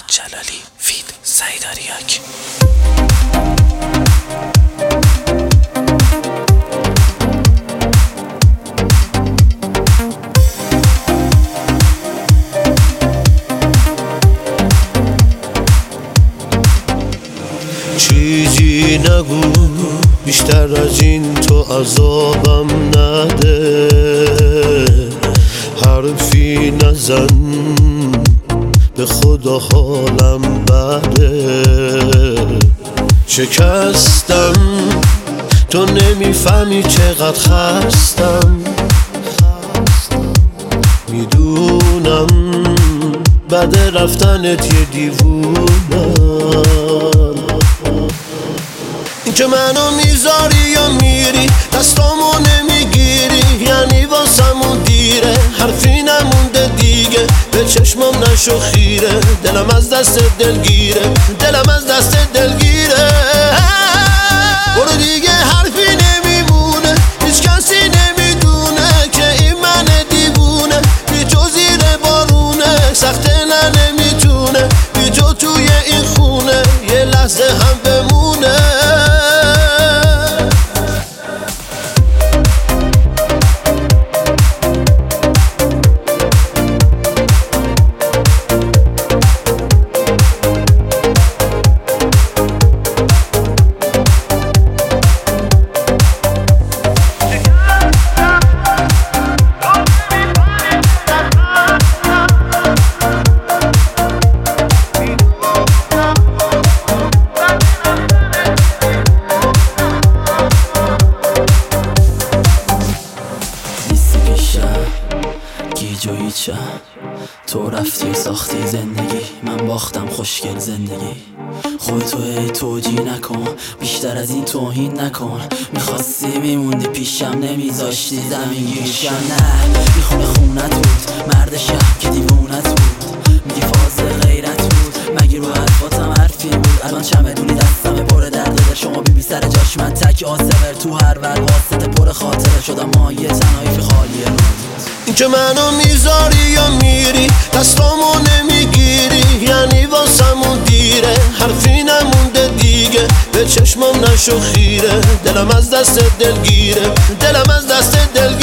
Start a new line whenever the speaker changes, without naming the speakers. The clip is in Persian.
جلالی فید سعید آریاک.
چیزی نگو بیشتر از این تو عذابم نده، حرفی نزن به خدا حالم بده. شکستم تو نمیفهمی چقدر خستم، میدونم بعد رفتنت یه دیوونم. این که منو میذاری یا میری دستامو نمیگیری، یعنی واسمون دیره، حرفی نمونده دیگه، به چشمم نشو خیره، دلم از دست دلگیره، دلم از دست دلگیره. برو دیگه حرفی نمیمونه، هیچ کسی نمیدونه که این من دیوونه، بی تو زیر بارونه، سخته نه نمیتونه بی تو توی این خونه یه لحظه هم بمونه.
تو رفتی ساختی زندگی، من باختم خوشگل زندگی. خودتو توجی نکن، بیشتر از این توهین نکن. میخواستی میموندی پیشم، نمیذاشتی زمین گیرشم. نه میخونه خونت بود، مرد شب که دیوونت بود. میگی فاز غیرت بود، مگی رو حرفاتم حرفی بود. الان چمدونی دستم پر درده، شما بی سر جاش من تک آسمر. تو هر ور واسطه پر خاطره شدم مایه تنهایی که خالیه رو.
این که منو میذاری یا میری دستامو نمیگیری، یعنی واسمون دیره، حرفی نمونده دیگه، به چشمم نشو خیره، دلم از دست دلگیره، دلم از دست دلگیره.